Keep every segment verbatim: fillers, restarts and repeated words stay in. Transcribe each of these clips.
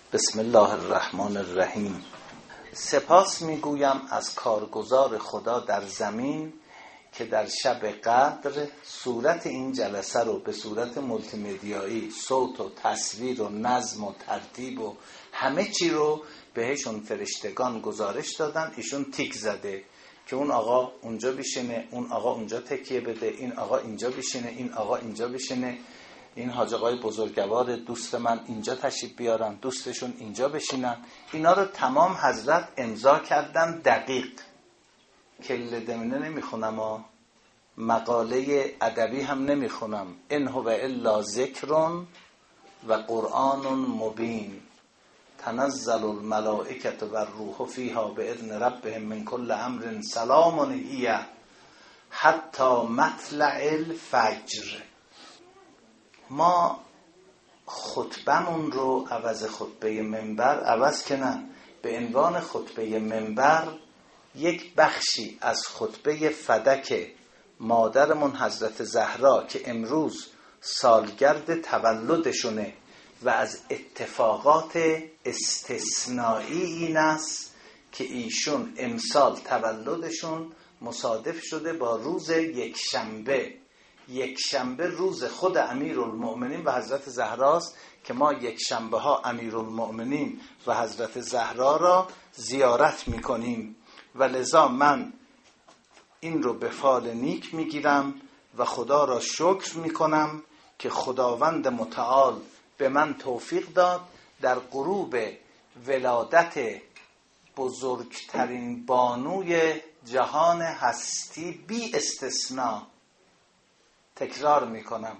بسم الله الرحمن الرحیم. سپاس میگویم از کارگزار خدا در زمین که در شب قدر صورت این جلسه رو به صورت مولتی مدیایی، صوت و تصویر و نظم و ترتیب و همه چی رو بهشون فرشتگان گزارش دادن. ایشون تیک زده که اون آقا اونجا بشینه، اون آقا اونجا تکیه بده، این آقا اینجا بشینه، این آقا اینجا بشینه، این حاج آقای بزرگوار دوست من اینجا تشریف بیارن، دوستشون اینجا بشینن. اینا رو تمام حضرت امضا کردن دقیق. کل دمینه نمیخونم و مقاله ادبی هم نمیخونم. ان هو الا ذکر و قرآن مبین تنزل الملائکة و الروح فیها باذن ربهم من کل امر سلام هی حتی مطلع الفجر. ما خطبمون رو عوض خطبه منبر، عوض که نه، به عنوان خطبه منبر یک بخشی از خطبه فدک مادرمون حضرت زهرا که امروز سالگرد تولدشونه و از اتفاقات استثنایی این است که ایشون امسال تولدشون مصادف شده با روز یک شنبه. یک شنبه روز خود امیرالمؤمنین و حضرت زهراست که ما یک شنبه ها امیرالمؤمنین و حضرت زهرا را زیارت میکنیم و لذا من این رو به فال نیک میگیرم و خدا را شکر میکنم که خداوند متعال به من توفیق داد در غروب ولادت بزرگترین بانوی جهان هستی بی استثناء، تکرار میکنم،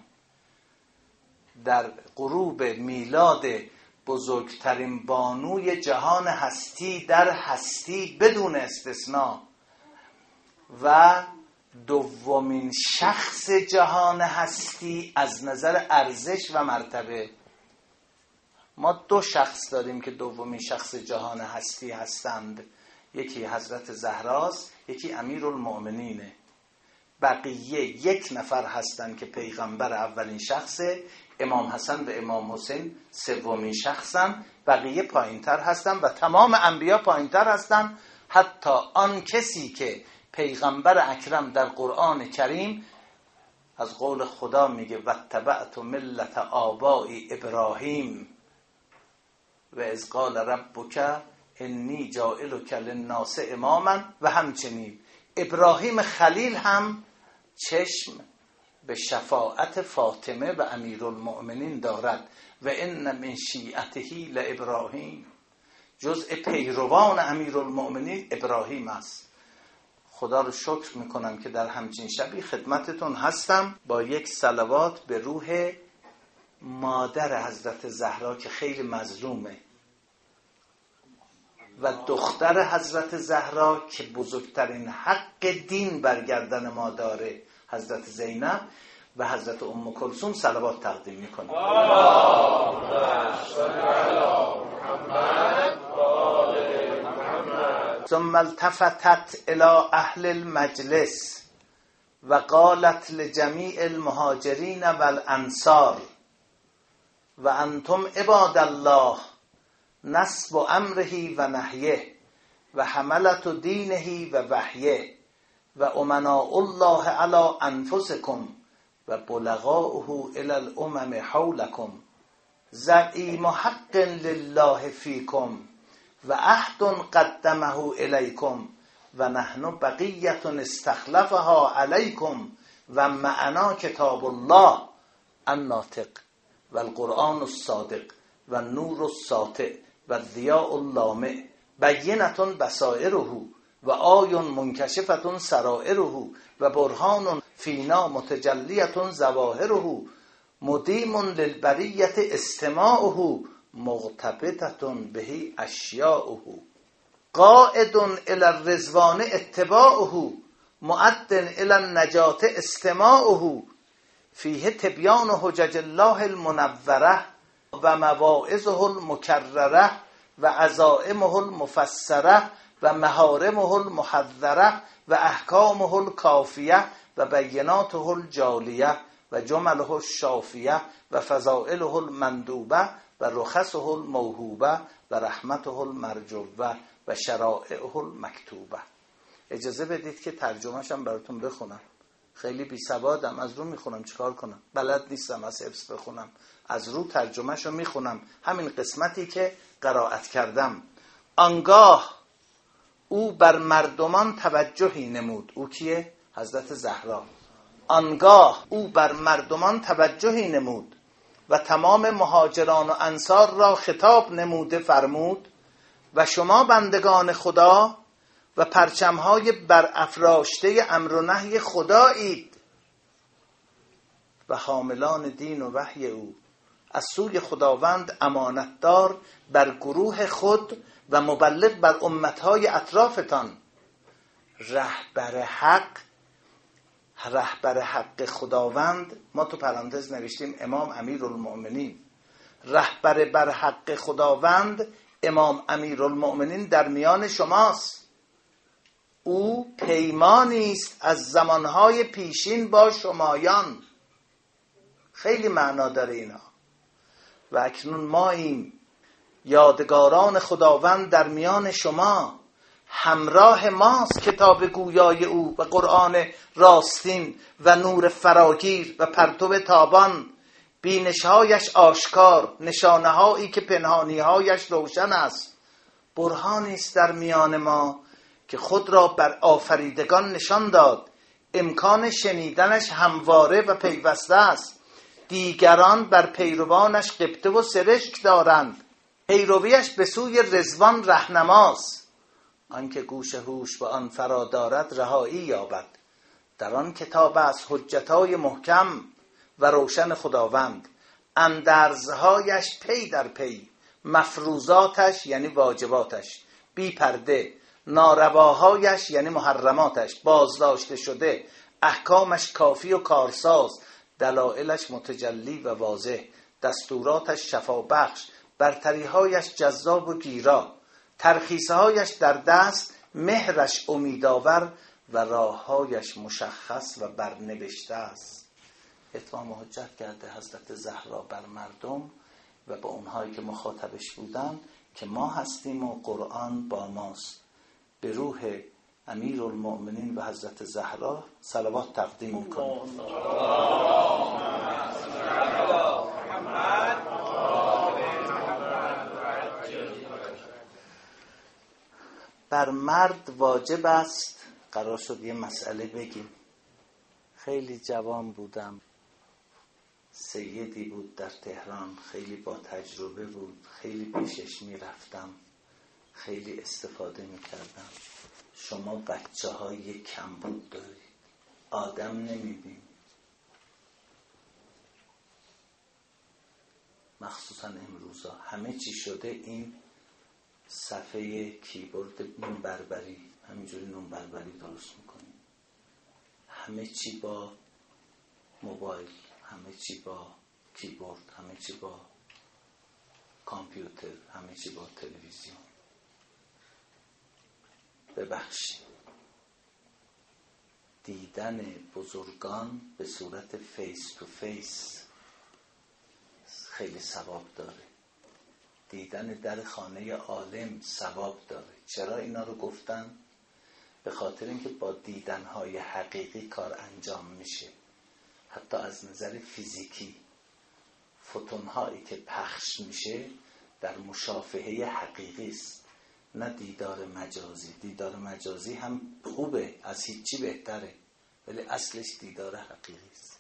در غروب میلاد بزرگترین بانوی جهان هستی در هستی بدون استثناء و دومین شخص جهان هستی از نظر ارزش و مرتبه. ما دو شخص داریم که دومین شخص جهان هستی هستند، یکی حضرت زهراست، یکی امیرالمؤمنینه. بقیه یک نفر هستند که پیغمبر اولین شخصه، امام حسن و امام حسین سومین شخصن، بقیه پایینتر هستن و تمام انبیا پایینتر هستن. حتی آن کسی که پیغمبر اکرم در قرآن کریم از قول خدا میگه واتبعت ملت آبائی ابراهیم و اذ قال ربک انی جاعلک للناس اماما، و همچنین ابراهیم خلیل هم چشم به شفاعت فاطمه و امیرالمؤمنین دارد و ان من شیعته لابراهیم. جزء پیروان امیرالمؤمنین ابراهیم است. خدا رو شکر میکنم که در همچین شبی خدمتتون هستم با یک صلوات به روح مادر حضرت زهرا که خیلی مظلومه و دختر حضرت زهرا که بزرگترین حق دین برگردن ما داره، حضرت زینب و حضرت ام کلثوم صلوات تقدیم میکنه. ثم التفتت الى اهل المجلس و قالت لجمیع المهاجرین والانصار و انتم عباد الله نصب امره و نهیه و حملت دینه و وحیه و امناء الله علی انفسکم و بلغاؤه الی الامم حولکم زعیم حق لله فیکم و عهد قدمه الیکم و نحن بقیة استخلفها علیکم و معنا کتاب الله الناطق و القرآن الصادق و النور الساطع و الضیاء اللامع بینة بصائره و آی منکشفة سرائره و برهان فینا متجلیة ظواهره مدیم للبریة استماعه مغتبطة به اشیاؤه قائد الی الرضوان اتباعه معد الی النجاة استماعه فیه تبیان حجج الله المنوره و مواعظه المکرره و عزائمه المفسره و محارمه المحذره و احکامه الکافیه و بیناته الجالیه و جمله الشافیه و فضائله المندوبه و رخصه الموهوبه و رحمته المرجوه و شرائعه المکتوبه. اجازه بدید که ترجمه‌شم براتون بخونم. خیلی بی سوادم، از رو میخونم، چیکار کنم؟ بلد نیستم از حفظ بخونم، از رو ترجمه‌شو میخونم، همین قسمتی که قرائت کردم. آنگاه او بر مردمان توجهی نمود. او کیه؟ حضرت زهرا. آنگاه او بر مردمان توجهی نمود و تمام مهاجران و انصار را خطاب نموده فرمود و شما بندگان خدا و پرچمهای برافراشته امر و نهی خدایید و حاملان دین و وحی او، از سوی خداوند امانتدار بر گروه خود و مبلغ بر امتهای اطرافتان. رهبر حق، رهبر حق خداوند، ما تو پرانتز نوشتیم امام امیرالمؤمنین. رهبر بر حق خداوند امام امیرالمؤمنین در میان شماست. او پیمانی است از زمانهای پیشین با شمایان. خیلی معنا داره اینا. و اکنون ما این یادگاران خداوند در میان شما، همراه ماست کتاب گویای او و قرآن راستین و نور فراگیر و پرتو تابان، بینشهایش آشکار، نشانه هایی که پنهانی هایش روشن است. برهانی است در میان ما که خود را بر آفریدگان نشان داد. امکان شنیدنش همواره و پیوسته است. دیگران بر پیروانش غبطه و سرشک دارند. پیرویش به سوی رضوان رهنماست. آنکه گوش هوش به آن فرا دارد رهایی یابد. در آن کتاب است حجتهای محکم و روشن خداوند، اندرزهایش پی در پی، مفروضاتش یعنی واجباتش بی پرده، نارواهایش یعنی محرماتش بازداشته شده، احکامش کافی و کارساز، دلائلش متجلی و واضح، دستوراتش شفابخش، برتریهایش جذاب و گیرا، ترخیصهایش در دست، مهرش امیدآور و راههایش مشخص و برنوشته است. اتمام حجت کرده حضرت زهرا بر مردم و به اونهایی که مخاطبش بودن که ما هستیم و قرآن با ماست. به روح امیرالمؤمنین و حضرت زهرا صلوات تقدیم میکنیم. بر مرد واجب است. قرار شد یه مسئله بگیم. خیلی جوان بودم، سیدی بود در تهران، خیلی با تجربه بود، خیلی پیشش میرفتم، خیلی استفاده میکردم. شما بچه های کمبود دارید، آدم نمیبینید، مخصوصا امروزا همه چی شده این صفحه کیبورد نون بربری، همینجوری نون بربری درست میکنیم، همه چی با موبایل، همه چی با کیبورد، همه چی با کامپیوتر، همه چی با تلویزیون. ببخشید، دیدن بزرگان به صورت فیس تو فیس خیلی ثواب داره. دیدن در خانه عالم ثواب داره. چرا اینا رو گفتن؟ به خاطر اینکه با دیدنهای حقیقی کار انجام میشه. حتی از نظر فیزیکی فوتونهایی که پخش میشه در مشافهه حقیقی است، نه دیدار مجازی. دیدار مجازی هم خوبه، از هیچی بهتره، ولی اصلش دیدار حقیقی است.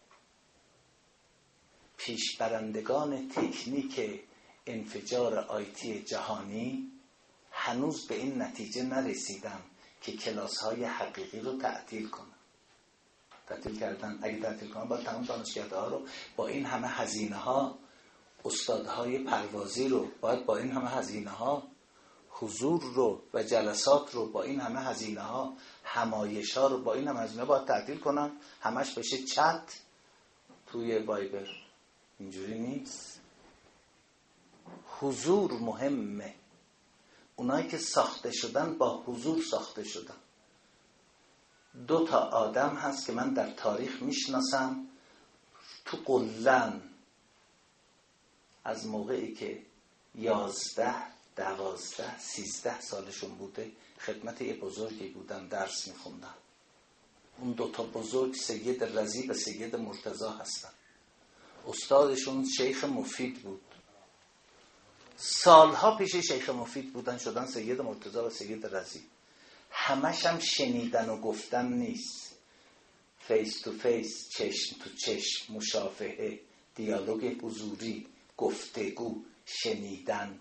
پیشبرندگان تکنیک انفجار آیتی جهانی هنوز به این نتیجه نرسیدن که کلاس‌های حقیقی رو تعطیل کنن. تعطیل کردن. اگه تعطیل کنن باید تمام دانشگاه‌ها رو با این همه هزینه‌ها، استادهای پروازی رو باید با این همه هزینه‌ها، حضور رو و جلسات رو با این همه هزینه‌ها، همایش‌ها رو با این همه هزینه باید تعطیل کنن. همش بشه چت توی وایبر. اینجوری نیست. حضور مهمه. اونایی که ساخته شدن با حضور ساخته شدن. دو تا آدم هست که من در تاریخ میشناسم، تو قلن از موقعی که یازده دوازده سیزده سالشون بوده خدمت یه بزرگی بودن درس میخوندن. اون دوتا بزرگ سید رضی و سید مرتضی هستن. استادشون شیخ مفید بود. سالها پیش شیخ مفید بودن شدن سید مرتضی و سید رضی. همش هم شنیدن و گفتن نیست، فیس تو فیس، چشم تو چشم، مشافهه، دیالوگ حضوری، گفتگو، شنیدن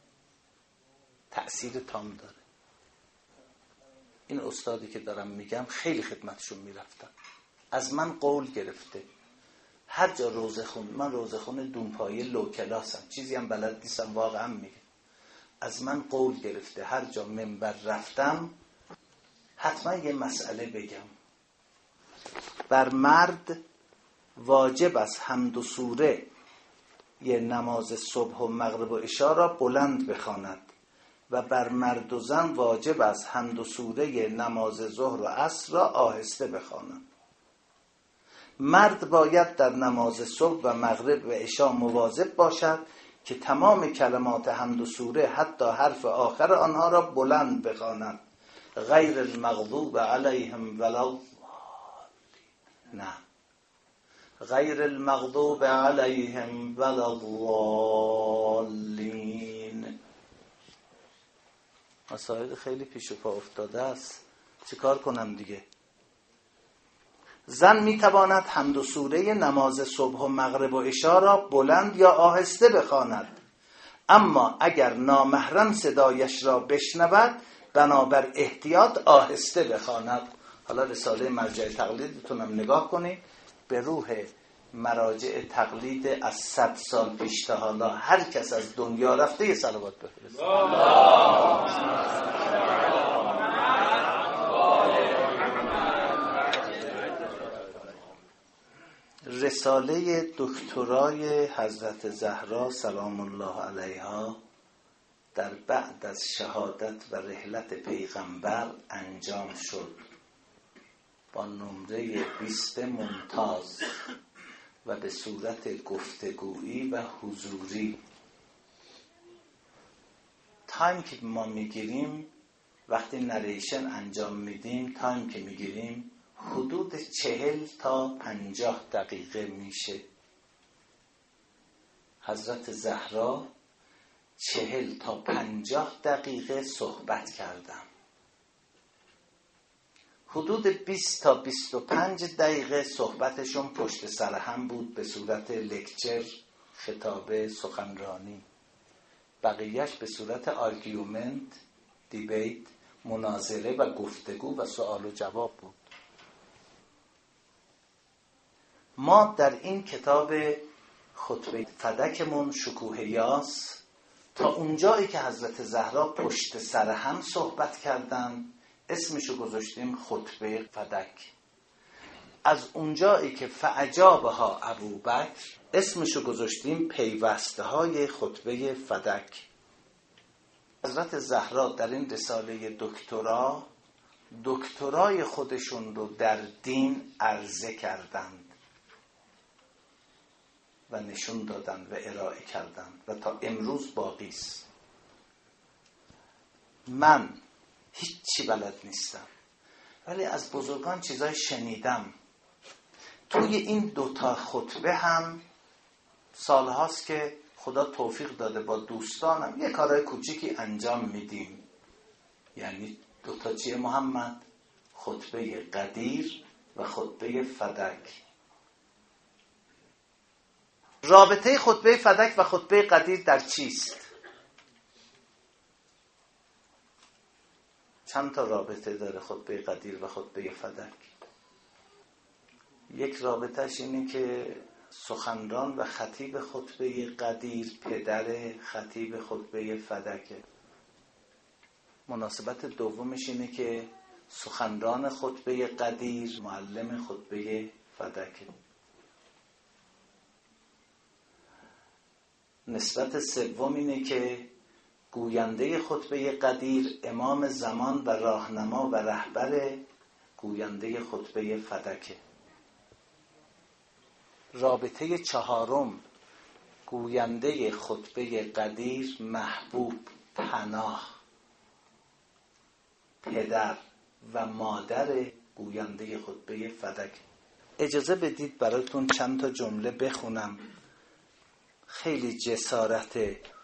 تأثیر تام داره. این استادی که دارم میگم خیلی خدمتشون میرفتم، از من قول گرفته هر جا روزه خون، من روزه خون دونپایه لو کلاسم، چیزی هم بلد نیستم واقعا میگه، از من قول گرفته هر جا منبر رفتم حتما یه مسئله بگم. بر مرد واجب است حمد و سوره یه نماز صبح و مغرب و عشا را بلند بخواند و بر مرد و زن واجب است حمد و سوره یه نماز ظهر و عصر را آهسته بخوانند. مرد باید در نماز صبح و مغرب و عشا مواظب باشد که تمام کلمات حمد و سوره حتی حرف آخر آنها را بلند بخواند. غیر المغضوب علیهم ولا نه غیر المغضوب علیهم ولا الضالین. مسائل خیلی پیش و پا افتاده است، چه کار کنم دیگه. زن میتواند حمد و سوره نماز صبح و مغرب و عشا را بلند یا آهسته بخواند، اما اگر نامحرم صدایش را بشنود بنابر احتیاط آهسته بخواند. حالا رساله مرجع تقلیدتونم نگاه کنید، به روح مراجع تقلید از صد سال پیش تا حالا هر کس از دنیا رفته یه صلوات بفرست. رساله دکترای حضرت زهرا سلام الله علیها در بعد از شهادت و رحلت پیغمبر انجام شد با نمره بیست ممتاز و به صورت گفتگویی و حضوری. تایم که ما میگیریم وقتی نریشن انجام میدیم، تایم که میگیریم حدود چهل تا پنجاه دقیقه میشه. حضرت زهرا چهل تا پنجاه دقیقه صحبت کردم. حدود بیست تا بیست و پنج دقیقه صحبتشون پشت سر هم بود به صورت لکچر، خطابه، سخنرانی. بقیهش به صورت آرگیومنت، دیبیت، مناظره و گفتگو و سوال و جواب بود. ما در این کتاب خطبه فدکمون شکوه یاس تا اونجایی که حضرت زهرا پشت سر هم صحبت کردن اسمشو گذاشتیم خطبه فدک. از اونجایی که فعجابها ابوبکر اسمشو گذاشتیم پیوسته های خطبه فدک. حضرت زهرا در این رساله دکترا دکترای خودشون رو در دین عرضه کردند و نشون دادن و ارائه کردن و تا امروز باقی است. من هیچی بلد نیستم ولی از بزرگان چیزای شنیدم. توی این دوتا خطبه هم سالهاست که خدا توفیق داده با دوستانم یه کارهای کوچیکی انجام میدیم. یعنی دوتا چیه محمد؟ خطبه قدیر و خطبه فدک. رابطه خطبه فدک و خطبه قدیر در چیست؟ چند تا رابطه داره خطبه قدیر و خطبه فدک؟ یک رابطهش اینه که سخنران و خطیب خطبه قدیر پدر خطیب خطبه فدکه. مناسبت دومش اینه که سخنران خطبه قدیر معلم خطبه فدکه. نسبت سوم اینه که گوینده خطبه قدیر امام زمان و راهنما و رهبر گوینده خطبه فدکه. رابطه چهارم گوینده خطبه قدیر محبوب، پناه، پدر و مادر گوینده خطبه فدک. اجازه بدید براتون چند تا جمله بخونم. خیلی جسارت.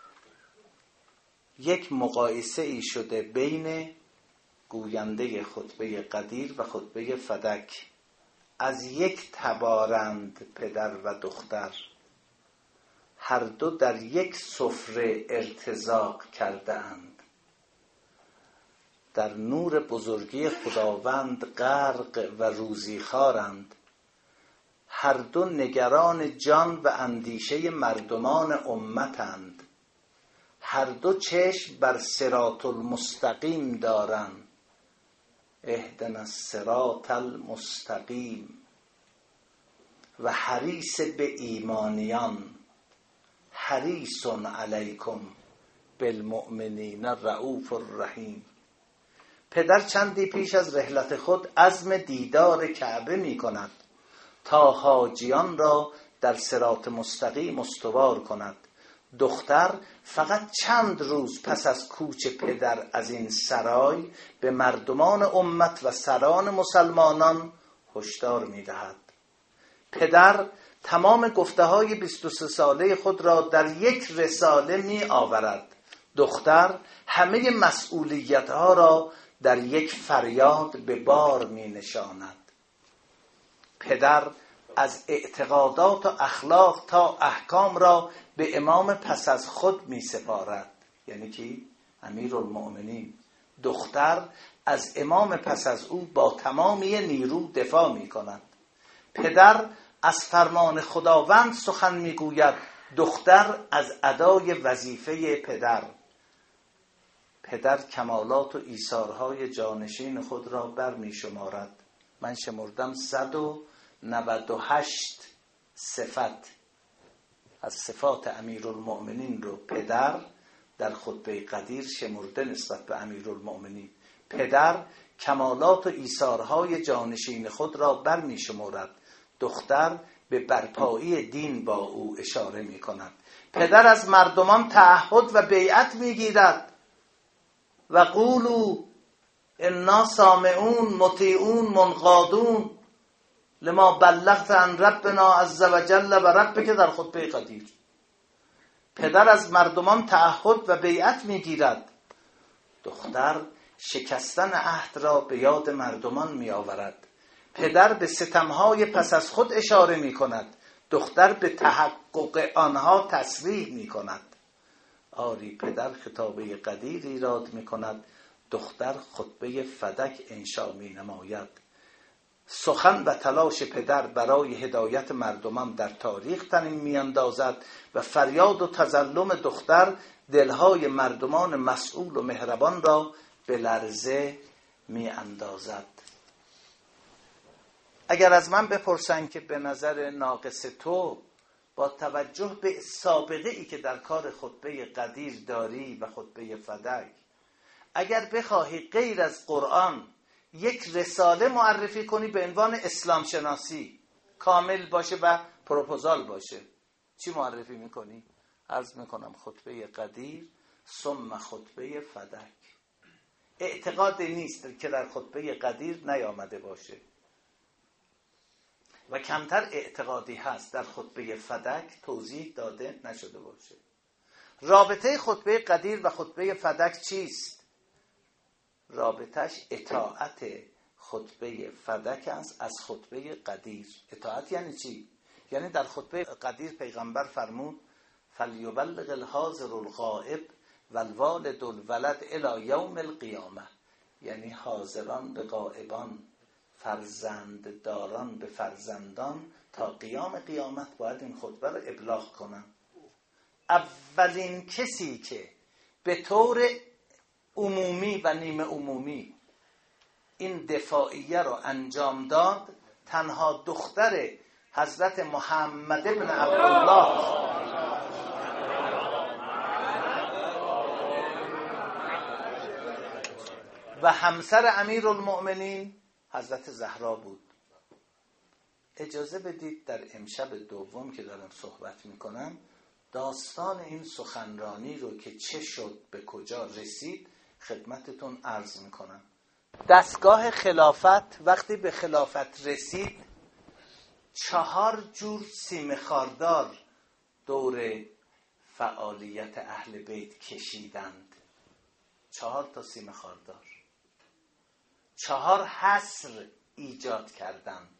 یک مقایسه ای شده بین گوینده خطبه قدیر و خطبه فدک. از یک تبارند پدر و دختر، هر دو در یک سفره ارتزاق کرده اند. در نور بزرگی خداوند غرق و روزی خوارند. هر دو نگران جان و اندیشه مردمان امتند. هر دو چشم بر صراط المستقیم دارند. اهدنا الصراط المستقیم. و حریص به ایمانیان، حریص علیکم بالمؤمنین رؤوف الرحیم. پدر چندی پیش از رحلت خود عزم دیدار کعبه می کند تا حاجیان را در صراط مستقیم استوار کند. دختر فقط چند روز پس از کوچ پدر از این سرای به مردمان امت و سران مسلمانان هشدار می دهد. پدر تمام گفته های بیست و سه ساله خود را در یک رساله می آورد. دختر همه مسئولیت ها را در یک فریاد به بار می نشاند. پدر از اعتقادات و اخلاق تا احکام را به امام پس از خود می سپارد. یعنی کی؟ امیرالمؤمنین. دختر از امام پس از او با تمامی نیرو دفاع می کند. پدر از فرمان خداوند سخن می گوید. دختر از ادای وظیفه پدر. پدر کمالات و ایثارهای جانشین خود را بر می شمارد. من شمردم صد و نود و هشت صفت از صفات امیرالمؤمنین رو پدر در خطبه قدیر شمرده نسبت به امیرالمؤمنین. پدر کمالات و ایثارهای جانشین خود را بر می شمارد. دختر به برپایی دین با او اشاره می کند. پدر از مردمان تعهد و بیعت می گیرد. و قولوا انا سامعون مطیعون منقادون لما بلغت عن ربنا عز وجل و ربک در خطبه قدیر. پدر از مردمان تعهد و بیعت می گیرد. دختر شکستن عهد را به یاد مردمان می آورد. پدر به ستمهای پس از خود اشاره می کند. دختر به تحقق آنها تصریح می کند. آری پدر خطابه قدیر ایراد می کند. دختر خطبه فدک انشا می نماید. سخن و تلاش پدر برای هدایت مردمان در تاریخ تنین می اندازد و فریاد و تظلم دختر دلهای مردمان مسئول و مهربان را به لرزه می اندازد. اگر از من بپرسن که به نظر ناقص تو با توجه به سابقه ای که در کار خطبه قدیر داری و خطبه فدک، اگر بخواهی غیر از قرآن یک رساله معرفی کنی به عنوان اسلام شناسی کامل باشه و پروپوزال باشه، چی معرفی میکنی؟ عرض میکنم خطبه قدیر ثم خطبه فدک. اعتقاد نیست که در خطبه قدیر نیامده باشه و کمتر اعتقادی هست در خطبه فدک توضیح داده نشده باشه. رابطه خطبه قدیر و خطبه فدک چیست؟ رابطش اطاعت خطبه فدک است از خطبه قدیر. اطاعت یعنی چی؟ یعنی در خطبه قدیر پیغمبر فرمود فلیبلغ الحاضر الغائب والوالد الولد الی یوم القیامه. یعنی حاضران به غائبان، فرزند داران به فرزندان تا قیام قیامت باید این خطبه رو ابلاغ کنن. اولین کسی که به طور عمومی و نیمه عمومی این دفاعیه رو انجام داد تنها دختر حضرت محمد ابن عبدالله و همسر امیرالمؤمنین حضرت زهرا بود. اجازه بدید در امشب دوم که دارم صحبت میکنم داستان این سخنرانی رو که چه شد به کجا رسید خدمتتون عرض میکنم. دستگاه خلافت وقتی به خلافت رسید چهار جور سیم خاردار دور فعالیت اهل بیت کشیدند. چهار تا سیم خاردار، چهار حصر ایجاد کردند.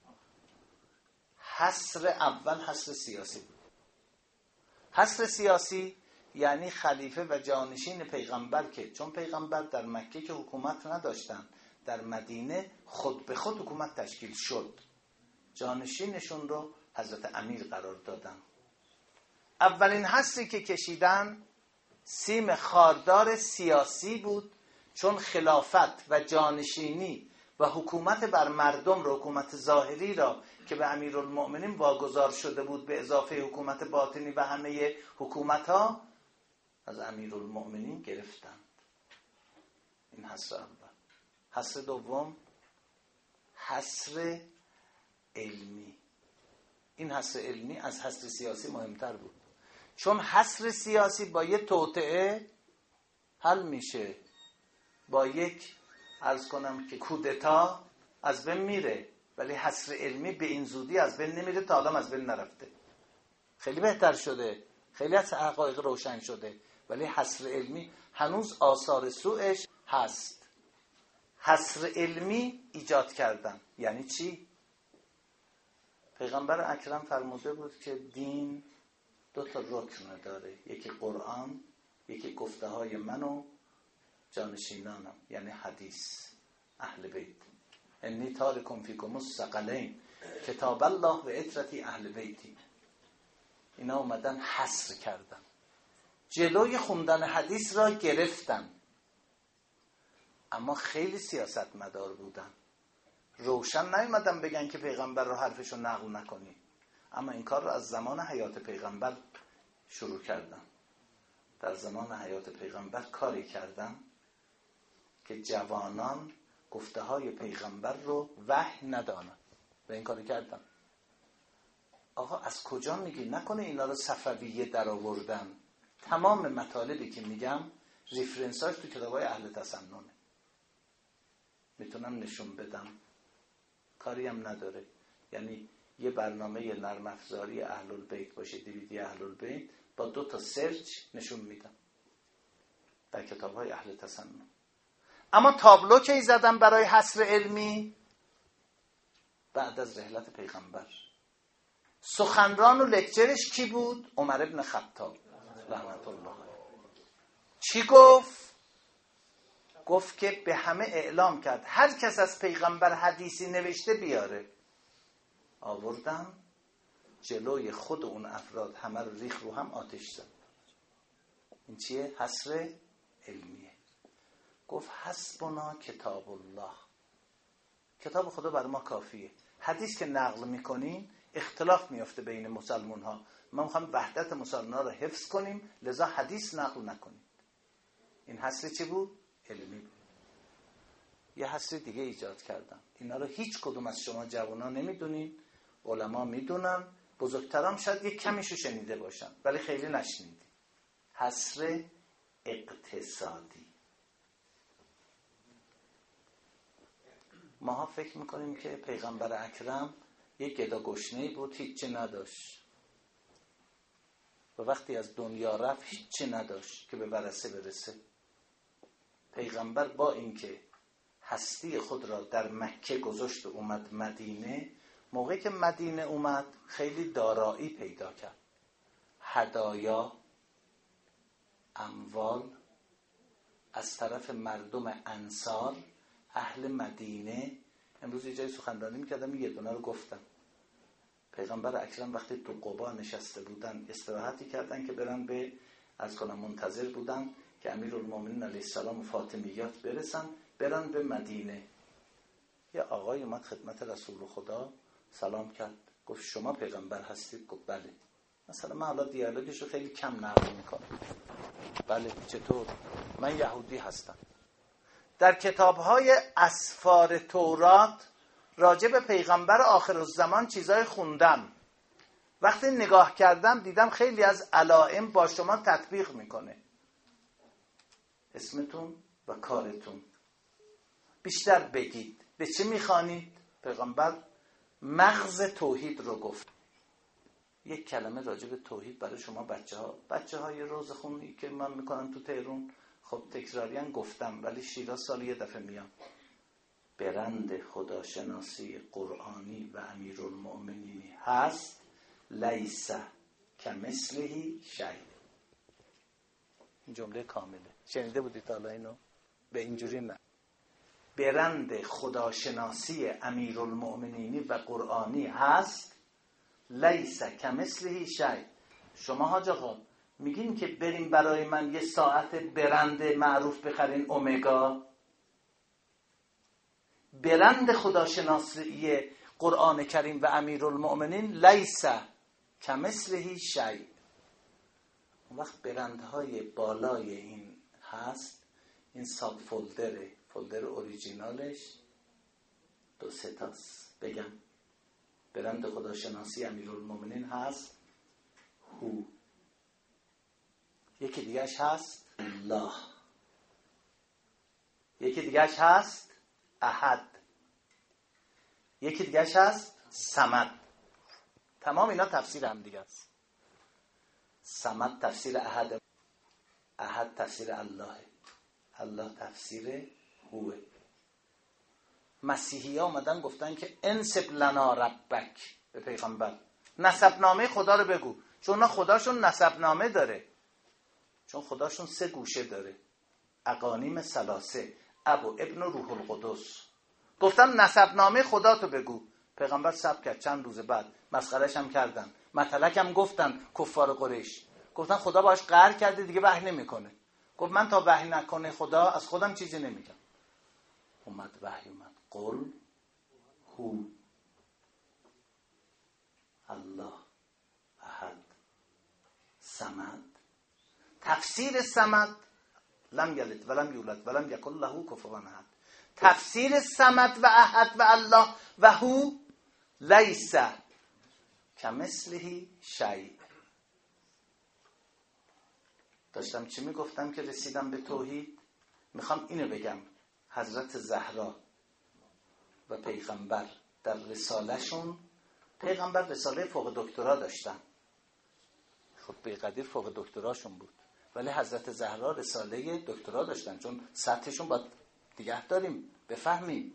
حصر اول حصر سیاسی بود. حصر سیاسی یعنی خلیفه و جانشین پیغمبر که چون پیغمبر در مکه که حکومت نداشتن، در مدینه خود به خود حکومت تشکیل شد، جانشینشون رو حضرت امیر قرار دادن. اولین حصری که کشیدن سیم خاردار سیاسی بود، چون خلافت و جانشینی و حکومت بر مردم رو، حکومت ظاهری را که به امیرالمؤمنین واگذار شده بود به اضافه حکومت باطنی و همه حکومت‌ها، از امیرالمؤمنین گرفتند. این حصر اول. حصر دوم حصر علمی. این حصر علمی از حصر سیاسی مهمتر بود، چون حصر سیاسی با یک توطئه حل میشه، با یک عرض کنم که کودتا از بین میره، ولی حصر علمی به این زودی از بین نمیره، تا حالا از بین نرفته، خیلی بهتر شده، خیلی از حقایق روشن شده، ولی حصر علمی هنوز آثار سوءش هست. حصر علمی ایجاد کردن یعنی چی؟ پیغمبر اکرم فرموده بود که دین دو تا رکن داره، یکی قرآن، یکی گفته های من و جانشینانم، یعنی حدیث اهل بیت. انی تارکم فیکم الثقلین کتاب الله و عترتی اهل بیتی. اینا اومدن حصر کردن، جلوی خوندن حدیث را گرفتن، اما خیلی سیاست مدار بودن، روشن نیومدن بگن که پیغمبر رو حرفشو نقل نکنی، اما این کار رو از زمان حیات پیغمبر شروع کردن. در زمان حیات پیغمبر کاری کردن که جوانان گفته های پیغمبر رو وحی ندانن و این کاری کردن. آقا از کجا میگی؟ نکنه اینا رو صفویه در آوردن. تمام مطالبی که میگم ریفرنساش تو کتابای اهل تسننه، میتونم نشون بدم، کاری هم نداره. یعنی یه برنامه نرم افزاری اهل البیت باشه، دیویدی اهل البیت، با دو تا سرچ نشون میدم در کتاب‌های اهل تسنن. اما تابلو کی زدم برای حصر علمی؟ بعد از رحلت پیغمبر. سخنران و لکچرش کی بود؟ عمر ابن خطاب رحمت الله علیه. چی گفت؟ گفت که به همه اعلام کرد هر کس از پیغمبر حدیثی نوشته بیاره. آوردم جلوی خود اون افراد همه رو ریخ رو هم آتش زد. این چیه؟ حصر علمیه. گفت حسبنا کتاب الله، کتاب خدا بر ما کافیه. حدیث که نقل میکنیم اختلاف میفته بین مسلمان ها، ما میخوام وحدت مسلمان ها رو حفظ کنیم، لذا حدیث نقل نکنیم. این حصر چی بود؟ علمی بود. یه حصر دیگه ایجاد کردم، اینا رو هیچ کدوم از شما جوانان نمیدونین، علما میدونن، بزرگترام شاید یک کمیشو شنیده باشن ولی خیلی نشنیدی. حصر اقتصادی. ماها فکر میکنیم که پیغمبر اکرم یک گدا گشنه‌ای بود، هیچی نداشت و وقتی از دنیا رفت هیچی نداشت که به ورثه برسه. پیغمبر با اینکه هستی خود را در مکه گذاشت و اومد مدینه، موقعی که مدینه اومد خیلی دارایی پیدا کرد، هدایا، اموال از طرف مردم انصار اهل مدینه. امروز یه جای سخنرانی میکردم، یه دونه رو گفتم. پیغمبر اکرم وقتی تو قبا نشسته بودن استراحتی کردن که برن به از کنم منتظر بودن که امیرالمومنین علیه السلام و فاطمیات برسن برن به مدینه. یه آقای اومد خدمت رسول خدا سلام کرد، گفت شما پیغمبر هستید؟ گفت بله. مثلا من حالا دیالوگش رو خیلی کم نقل میکنم. بله چطور؟ من یهودی هستم. در کتاب‌های اسفار تورات راجع به پیغمبر آخر الزمان چیزای خوندم. وقتی نگاه کردم دیدم خیلی از علائم با شما تطبیق میکنه. اسمتون و کارتون. بیشتر بگید. به چه میخوانید؟ پیغمبر مغز توحید رو گفت. یک کلمه راجع به توحید برای شما بچه ها بچه های روزخونی که من میکنم تو تهران، خب تکراریان گفتم ولی شیراز سال یه دفعه میام. برند خداشناسی قرآنی و امیرالمؤمنینی هست لیس کمثله شیء. این جمله کامله. شنیده بودید تا حالا اینو؟ به اینجوری نه. برند خداشناسی امیرالمؤمنینی و قرآنی هست لیس کمثله شیء. شما حاج آقا میگین که بریم برای من یه ساعت برند معروف بخرین اومگا. برند خداشناسی قرآن کریم و امیرالمؤمنین لیس کمثله شیء. اون وقت برندهای بالای این هست. این ساب فولدره، فولدر اوریجینالش دو سه تاست. بگم برند خداشناسی امیرالمؤمنین هست هو، یکی دیگهش هست الله، یکی دیگهش هست احد، یکی دیگهش هست صمد. تمام اینا تفسیر هم دیگه است. صمد تفسیر احد، احد تفسیر الله، الله تفسیر هوه. مسیحی ها آمدن گفتن که انسب لنا ربک به پیغمبر، نسب نامه خدا رو بگو، چون خداشون نسب نامه داره، چون خداشون سه گوشه داره، اقانیم ثلاثه، اب و ابن و روح القدس. گفتن نسب نامه خدا تو بگو. پیغمبر صبر کرد. چند روز بعد مسخرهش هم کردن، مطلق هم گفتن کفار قریش، گفتن خدا باش قهر کرده دیگه وحی نمیکنه. گفت من تا وحی نکنه خدا از خودم چیزی نمیگم. اومد وحی اومد. قل هو الله احد صمد. تفسیر صمد لم یلد ولم یولد ولم یکن له کفوا احد. تفسیر صمد و احد و الله و هو لیس کمثله شیء. داشتم چی میگفتم که رسیدم به توحید؟ میخوام اینو بگم. حضرت زهرا و پیغمبر در رسالهشون، پیغمبر رساله فوق دکترا داشتن، خب بیقدیر فوق دکتراشون بود، ولی حضرت زهرا رساله دکترا داشتن، چون سطحشون باید دیگه داریم بفهمیم.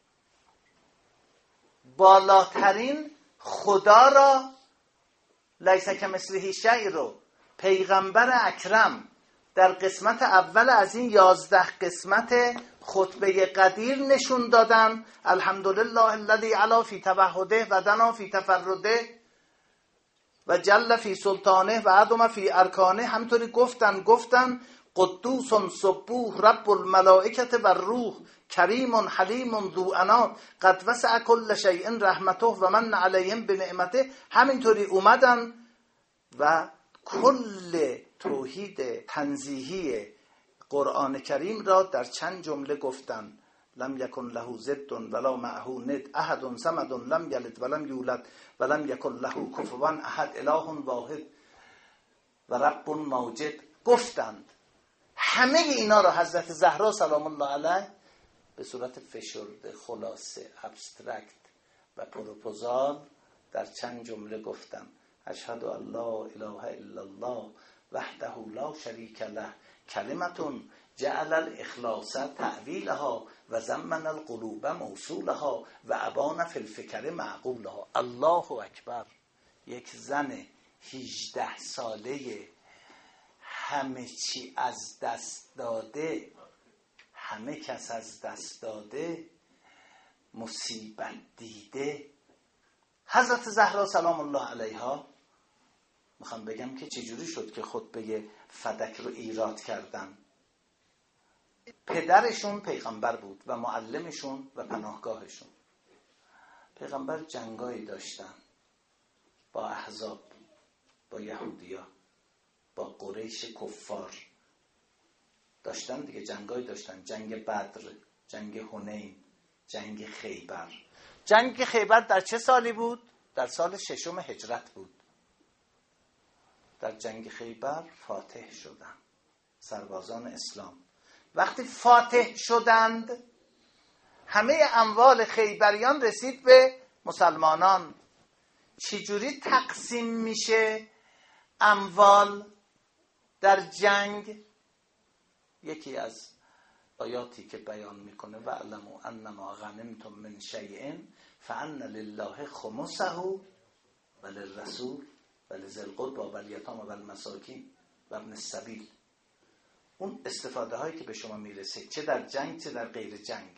بالاترین خدا را لیس کمثله شیء رو پیغمبر اکرم در قسمت اول از این یازده قسمت خطبه قدیر نشون دادن. الحمدلله الذی علا فی توحده و دنا فی تفرده و جل فی سلطانه و عظم فی ارکانه. همینطوری گفتن گفتن قدوس سبوح رب الملائکه و روح کریم حلیم ذو انا قد وسع کل شیء رحمته و من علیهم بنعمته. همینطوری اومدن و کل توحید تنزیهی قرآن کریم را در چند جمله گفتن. لم یکن له ضد ولا معه ند احد صمد لم یلد ولم یولد ولم یکن له کفوا احد اله واحد و رب موجد. گفتند همه اینا را حضرت زهرا سلام الله علیه به صورت فشرده، خلاصه، ابسترکت و پروپوزال در چند جمله گفتن. اشهد ان لا اله الا الله وحده لا شریک له کلمتون جعل الاخلاص تعویلها و زمن القلوب موصولها و ابان فی الفکر معقولها. الله اکبر. یک زن هجده ساله همه چی از دست داده، همه کس از دست داده، مصیبت دیده، حضرت زهرا سلام الله علیها. میخوام بگم که چجوری شد که خطبه فدک رو ایراد کردن. پدرشون پیغمبر بود و معلمشون و پناهگاهشون. پیغمبر جنگایی داشتن با احزاب، با یهودیا، با قریش کفار داشتن دیگه. جنگایی داشتن، جنگ بدر، جنگ حنین، جنگ خیبر. جنگ خیبر در چه سالی بود؟ در سال ششم هجرت بود. در جنگ خیبر فاتح شدند سربازان اسلام. وقتی فاتح شدند همه اموال خیبریان رسید به مسلمانان. چجوری تقسیم میشه اموال در جنگ؟ یکی از آیاتی که بیان میکنه و علموا انما غنمتم من شیء فان لله خمسه و للرسول و لذی القربى و الیتام و المساکین و ابن السبیل. اون استفاده هایی که به شما میرسه چه در جنگ چه در غیر جنگ.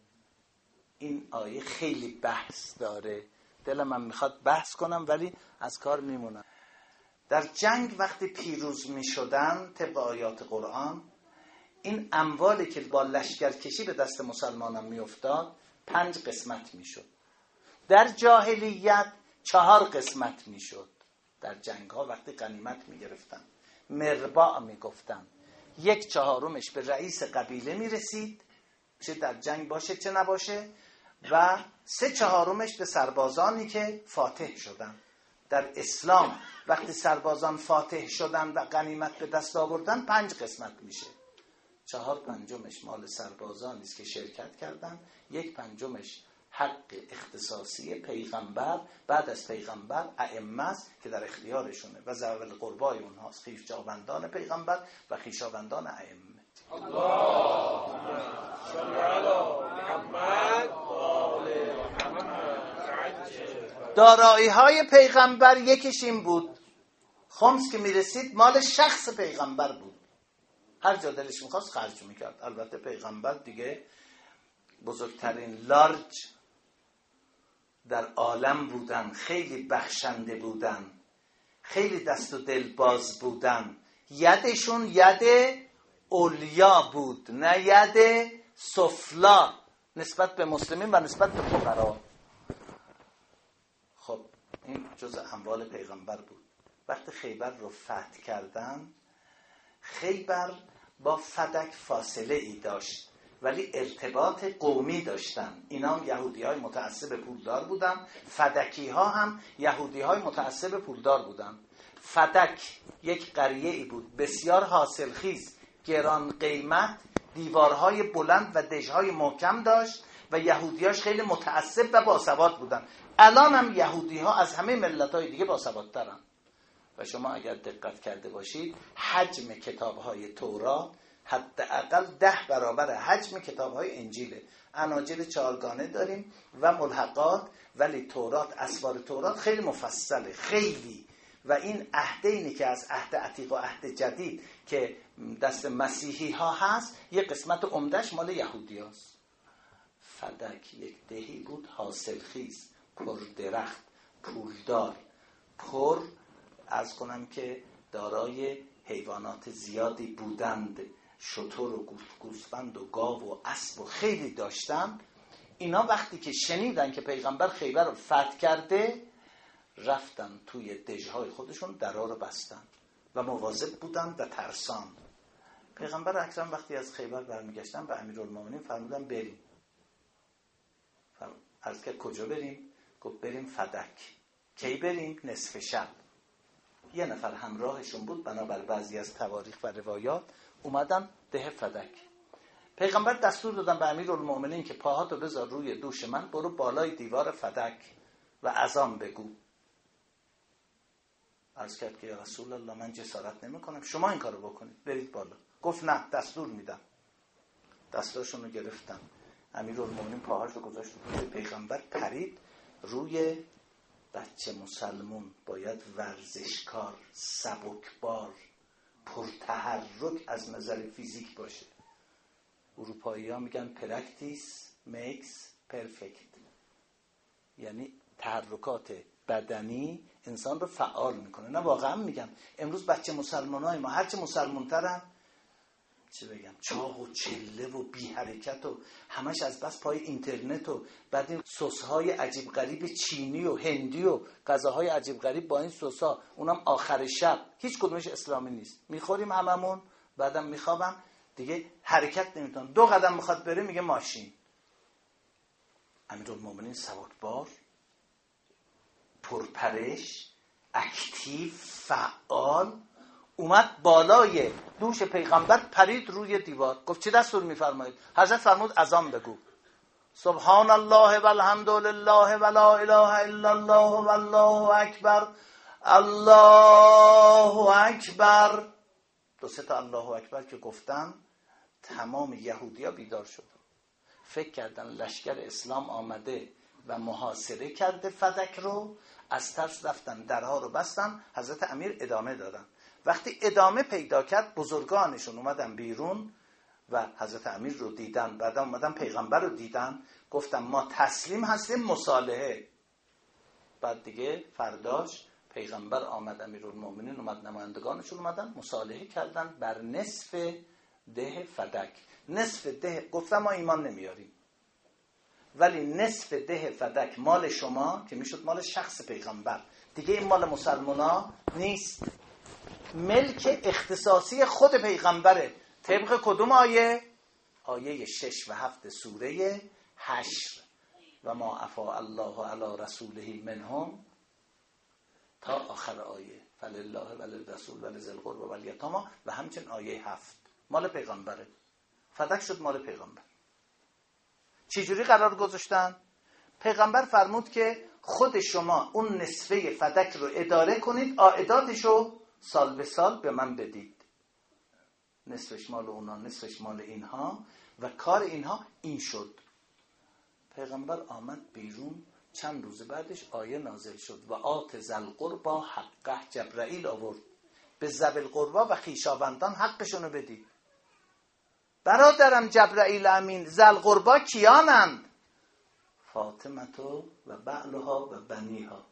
این آیه خیلی بحث داره، دلم من میخواد بحث کنم ولی از کار میمونم. در جنگ وقتی پیروز میشدن طبق آیات قرآن، این اموالی که با لشکرکشی به دست مسلمانان میافتاد پنج قسمت میشد. در جاهلیت چهار قسمت میشد. در جنگ ها وقتی غنیمت میگرفتن مرباع میگفتن، یک چهارمش به رئیس قبیله میرسید چه در جنگ باشه چه نباشه، و سه چهارمش به سربازانی که فاتح شدن. در اسلام وقتی سربازان فاتح شدن و غنیمت به دست آوردن پنج قسمت میشه. چهار پنجمش مال سربازانی است که شرکت کردن، یک پنجمش حق اختصاصی پیغمبر بعد از پیغمبر ائمه است که در اختیارشونه و ذوی القربای اونهاست، خویشاوندان پیغمبر و خویشاوندان ائمه. اللهم صل علی محمد و آل محمد. دارایی های پیغمبر یکیش این بود، خمس که میرسید مال شخص پیغمبر بود، هر جا دلش میخواست خرج میکرد. البته پیغمبر دیگه بزرگترین لارج در عالم بودن، خیلی بخشنده بودن، خیلی دست و دل باز بودن. یدشون ید اولیا بود نه ید سفلا نسبت به مسلمین و نسبت به فقرا. خب این جزء اموال پیغمبر بود. وقتی خیبر رو فتح کردن، خیبر با فدک فاصله ای داشت ولی ارتباط قومی داشتن. اینا هم یهودی های متعصب پولدار بودن، فدکی ها هم یهودی های متعصب پولدار بودن. فدک یک قریه ای بود بسیار حاصلخیز، گران قیمت، دیوارهای بلند و دژهای محکم داشت و یهودیاش خیلی متعصب و باسواد بودن. الان هم یهودی ها از همه ملت های دیگه باسوادترن و شما اگر دقت کرده باشید حجم کتاب‌های تورات حداقل ده برابر حجم کتاب‌های انجیله. اناجیل چهارگانه داریم و ملحقات، ولی تورات، اسفار تورات خیلی مفصله، خیلی. و این عهدینی که از عهد عتیق و عهد جدید که دست مسیحی ها هست، یک قسمت عمدهش مال یهودی هست. فدک یک دهی بود حاصلخیز، پر درخت، پولدار، پر عرض کنم که دارای حیوانات زیادی بودند، شتر و گوسفند و گاو و اسب و خیلی داشتن. اینا وقتی که شنیدن که پیغمبر خیبر رو فتح کرده، رفتن توی دژهای خودشون درا رو بستن و مواظب بودن و ترسان. پیغمبر اکرم وقتی از خیبر برمیگشتن به امیرالمومنین فرمودن بریم. عرض کرد کجا بریم؟ گفت بریم فدک. کی بریم؟ نصف شب. یه نفر همراهشون بود، بنابر بعضی از تواریخ و روایات اومدن ده فدک. پیغمبر دستور دادن به امیرالمومنین که پاهاتو بذار روی دوش من، برو بالای دیوار فدک و اذان بگو. عرض کرد که یا رسول الله من جسارت نمی کنم، شما این کارو بکنید، برید بالا. گفت نه، دستور میدم. دستاشون رو گرفتن. امیرالمومنین پاهاشو گذاشت روی پیغمبر، پرید روی بچه مسلمون. باید ورزشکار، سبکبار، پرتحرک از نظر فیزیک باشه. اروپایی ها میگن پرکتیس میکس پرفکت، یعنی تحرکات بدنی انسان رو فعال میکنه. نه واقعا میگم امروز بچه مسلمان های ما هرچه مسلمان ترن، چه بگم، چاق و چله و بی حرکت و همش از بس پای اینترنت و بعد این سس های عجیب غریب چینی و هندی و غذاهای عجیب غریب با این سس ها، اونم آخر شب، هیچ کدومش اسلامی نیست. میخوریم هممون، بعدم میخوابم، دیگه حرکت نمیتونن. دو قدم میخواد بره میگه ماشین. امیرالمومنین سوادبار، پرپرش، اکتیو، فعال، اومد بالای دوش پیغمبر، پرید روی دیوار، گفت چه دستور میفرمایید؟ حضرت فرمود اذان بگو، سبحان الله و الحمد لله و لا اله الا الله و الله اکبر، الله اکبر. دو سه تا الله اکبر که گفتن، تمام یهودیا بیدار شد، فکر کردن لشکر اسلام آمده و محاصره کرده فدک رو، از ترس رفتن درها رو بستن. حضرت امیر ادامه دادن. وقتی ادامه پیدا کرد، بزرگانشون اومدن بیرون و حضرت امیر رو دیدن، بعد اومدن پیغمبر رو دیدن، گفتن ما تسلیم هستیم، مصالحه. بعد دیگه فرداش پیغمبر آمد، امیرالمومنین اومد، نمایندگانشون اومدن مصالحه کردن بر نصف ده فدک. نصف ده، گفتم ما ایمان نمیاریم، ولی نصف ده فدک مال شما که میشد مال شخص پیغمبر، دیگه این مال مسلمونا نیست، ملک اختصاصی خود پیغمبره. طبق کدوم آیه؟ آیه شش و هفت سوره حشر، و ما افاء الله علی رسوله منهم، تا آخر آیه، فلله وللرسول ولذی القربى والیتامی، و همچنین آیه هفت مال پیغمبره. فدک شد مال پیغمبر. چجوری قرار گذاشتن؟ پیغمبر فرمود که خود شما اون نصفه فدک رو اداره کنید، عائداتش رو سال به سال به من بدید، نصفش مال اونا، نصفش مال اینها، و کار اینها این شد. پیغمبر آمد بیرون، چند روز بعدش آیه نازل شد و آت ذی القربی حقه. جبرائیل آورد، به ذوی القربی و خویشاوندان حقشونو بدید. برادرم جبرائیل امین، ذی القربی کیانند؟ فاطمه و بعلها و بنیها،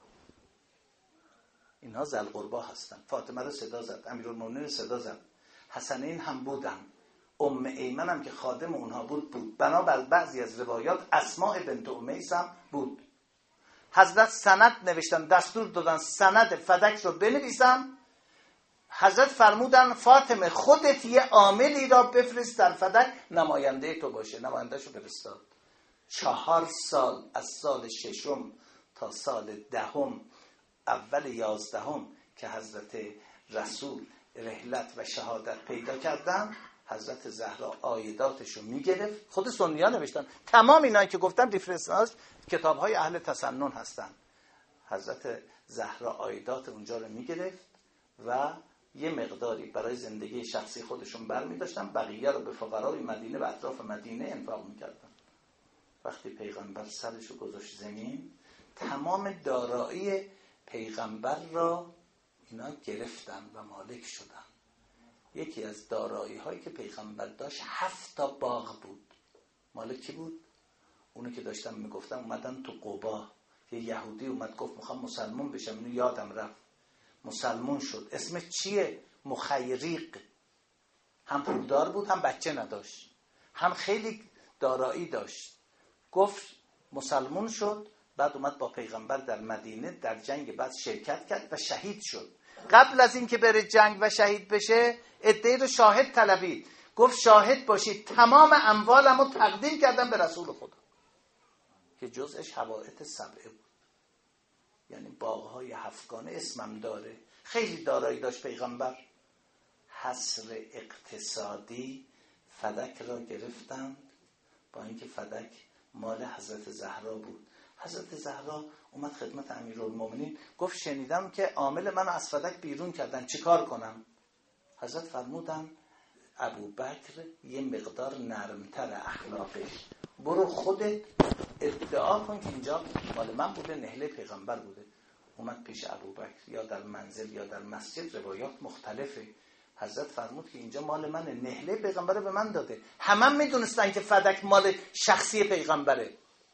اینها ذی القربی هستن. فاطمه رو صدا زد، امیرالمومنین رو صدا زد، حسنین هم بودن، ام ایمن هم که خادم اونها بود بود. بنابر بعضی از روایات اسماء بنت امیس هم بود. حضرت سند نوشتن، دستور دادن سند فدک رو بنویسن. حضرت فرمودن فاطمه خودت یه عاملی را بفرست در فدک نماینده تو باشه. نماینده شو فرستاد. چهار سال، از سال ششم تا سال دهم، اول یازدهم که حضرت رسول رحلت و شهادت پیدا کردن، حضرت زهرا عایداتشو میگرفت. خود سنی‌ها نوشتن، تمام اینایی که گفتم ریفرنس کتاب‌های اهل تسنن هستن. حضرت زهرا عایدات اونجا رو میگرفت و یه مقداری برای زندگی شخصی خودشون برمی‌داشتن، بقیه رو به فقرای مدینه و اطراف مدینه انفاق می‌کردن. وقتی پیغمبر سرشو گذاشت زمین، تمام دارایی پیغمبر را اینا گرفتن و مالک شدن. یکی از دارایی هایی که پیغمبر داشت هفت تا باغ بود. مالک کی بود؟ اونو که داشتم میگفتم، اومدن تو قبا، یه یهودی اومد گفت میخوام مسلمون بشم، اینو یادم رفت، مسلمون شد. اسمش چیه؟ مخیریق. هم پولدار بود، هم بچه نداشت، هم خیلی دارایی داشت. گفت مسلمون شد، بعد اومد با پیغمبر در مدینه در جنگ بعد شرکت کرد و شهید شد. قبل از این که بره جنگ و شهید بشه، عده‌ای رو شاهد طلبید. گفت شاهد باشید تمام اموالم رو تقدیم کردم به رسول خدا، که جزءش حوائط سبعه بود، یعنی باغهای هفتگانه اسمم داره. خیلی دارایی داشت پیغمبر. حصر اقتصادی فدک را گرفتند، با اینکه فدک مال حضرت زهرا بود. حضرت زهرا اومد خدمت امیرالمومنین، گفت شنیدم که عامل منو از فدک بیرون کردن، چیکار کنم؟ حضرت فرمودن ابوبکر یه مقدار نرمتر اخلاقش، برو خودت ادعا کن که اینجا مال من بوده، نهله پیغمبر بوده. اومد پیش ابوبکر، یا در منزل یا در مسجد، روایات مختلفه. حضرت فرمود که اینجا مال منه، نهله پیغمبر به من داده. همه هم میدونستن که فدک مال شخصی پیغمبره.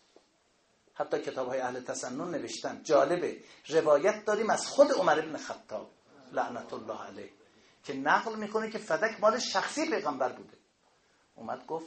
حتی کتاب‌های اهل تسنن نوشتن. جالبه، روایت داریم از خود عمر بن خطاب لعنت الله علیه که نقل میکنه که فدک مال شخصی پیغمبر بوده. اومد گفت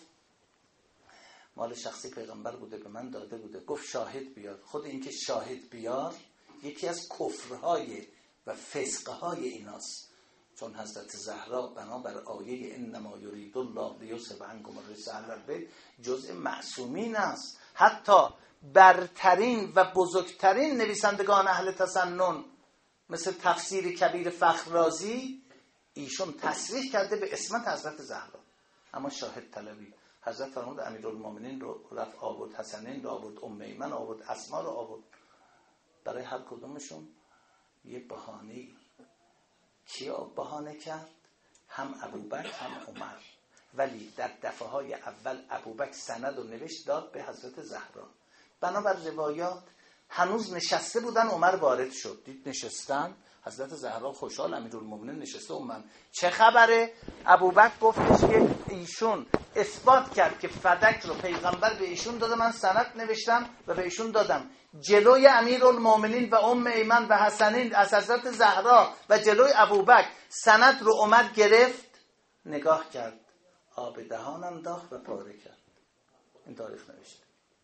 مال شخصی پیغمبر بوده، به من داده بوده. گفت شاهد بیار. خود این که شاهد بیار یکی از کفرهای و فسقهای ایناست، چون حضرت زهرا بنابر آیه انما یرید الله لیذهب عنکم الرجس اهل البیت جزء معصومین است. حتی برترین و بزرگترین نویسندگان اهل تسنن مثل تفسیر کبیر فخررازی، ایشون تصریح کرده به اسمت حضرت زهرا، اما شاهد طلبی. حضرت فرمود امیرالمومنین رو رفت آورد، حسنین رو آورد، ام ایمن آورد، اسما رو آورد. برای هر کدومشون یه بهانه‌ای. کیا بهانه کرد؟ هم ابوبکر هم عمر. ولی در دفعه های اول ابوبکر سند و نوشت داد به حضرت زهرا. بنابر روایات هنوز نشسته بودن، عمر وارد شد، دید نشستن، حضرت زهرا خوشحال، امیرالمومنین نشسته، عمر چه خبره؟ ابوبکر گفتش که ایشون اثبات کرد که فدک رو پیغمبر به ایشون داده، من سند نوشتم و به ایشون دادم. جلوی امیرالمومنین و ام ایمن و حسنین از حضرت زهرا و جلوی ابوبکر سند رو عمر گرفت، نگاه کرد، آب دهان انداخت و پاره کرد. این تاریخ نوشته.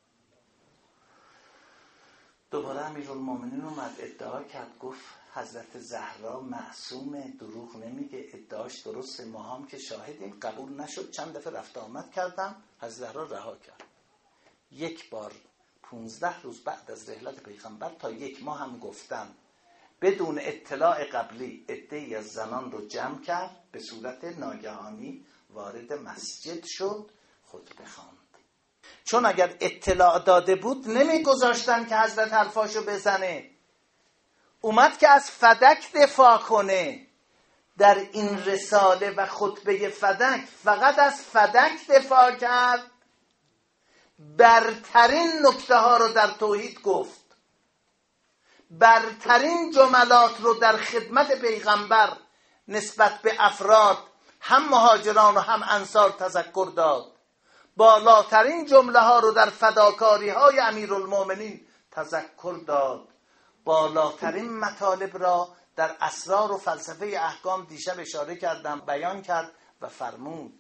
دوباره امیرالمومنین اومد ادعا کرد، گفت حضرت زهرا معصومه، دروغ نمیگه، ادعاش درسته، ما هم که شاهدیم. قبول نشد، چند دفعه رفت آمد کردم، حضرت زهرا رها کرد. یک بار پونزده روز بعد از رحلت پیغمبر تا یک ماه هم گفتن، بدون اطلاع قبلی عده‌ای از زنان رو جمع کرد، به صورت ناگهانی وارد مسجد شد، خطبه خواند. چون اگر اطلاع داده بود نمیگذاشتن که حضرت حرفاشو بزنه. اومد که از فدک دفاع کنه. در این رساله و خطبه فدک فقط از فدک دفاع کرد. برترین نکته ها رو در توحید گفت، برترین جملات رو در خدمت پیغمبر نسبت به افراد هم مهاجران و هم انصار تذکر داد. بالاترین جمله ها رو در فداکاری های امیرالمومنین تذکر داد. بالاترین مطالب را در اسرار و فلسفه احکام دیشب اشاره کردم، بیان کرد و فرمود.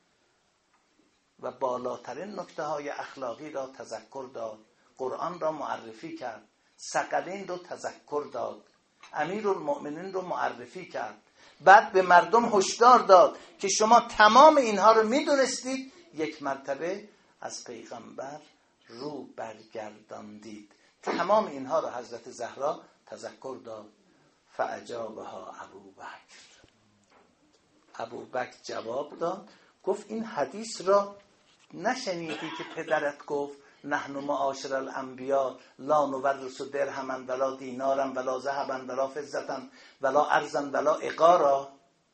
و بالاترین نکته های اخلاقی را تذکر داد. قرآن را معرفی کرد، ثقلین رو تذکر داد، امیرالمومنین رو معرفی کرد. بعد به مردم هشدار داد که شما تمام اینها رو میدونستید، یک مرتبه از پیغمبر رو برگرداندید. تمام اینها رو حضرت زهرا تذکر داد. فاجابها ابوبکر. ابوبکر جواب داد، گفت این حدیث را نشنیدی که پدرت گفت نحن معاشر الانبیا لا نورث درهما ولا دینارا ولا ذهبا ولا فضة ولا ارضا ولا عقارا؟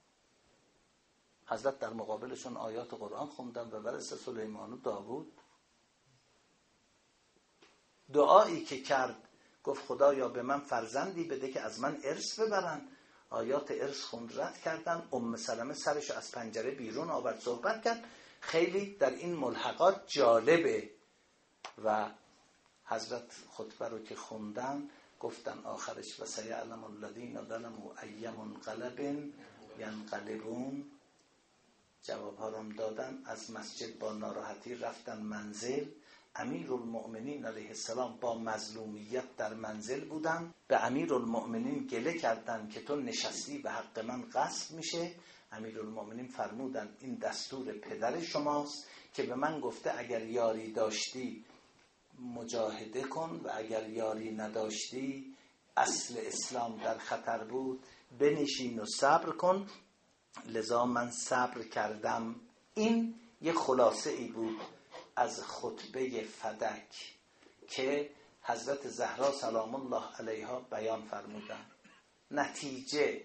حضرت در مقابلشون آیات قرآن خوندن و ورث سلیمان و داوود. دعایی که کرد، گفت خدایا به من فرزندی بده که از من ارث ببرن. آیات ارث خوند، رد کردن. ام سلمه سرش از پنجره بیرون آورد، صحبت کرد. خیلی در این ملحقات جالبه. و حضرت خطبه رو که خوندن گفتن آخرش و سیعلم الذین ظلموا ای منقلب ینقلبون. جواب ها رو دادن. از مسجد با ناراحتی رفتن منزل. امیرالمؤمنین علیه السلام با مظلومیت در منزل بودن. به امیرالمؤمنین گله کردن که تو نشستی و حق من غصب میشه. امیرالمؤمنین فرمودن این دستور پدر شماست که به من گفته اگر یاری داشتی مجاهده کن و اگر یاری نداشتی، اصل اسلام در خطر بود، بنشین و صبر کن. لذا من صبر کردم. این یه خلاصه ای بود از خطبه فدک که حضرت زهرا سلام الله علیها بیان فرمودن. نتیجه،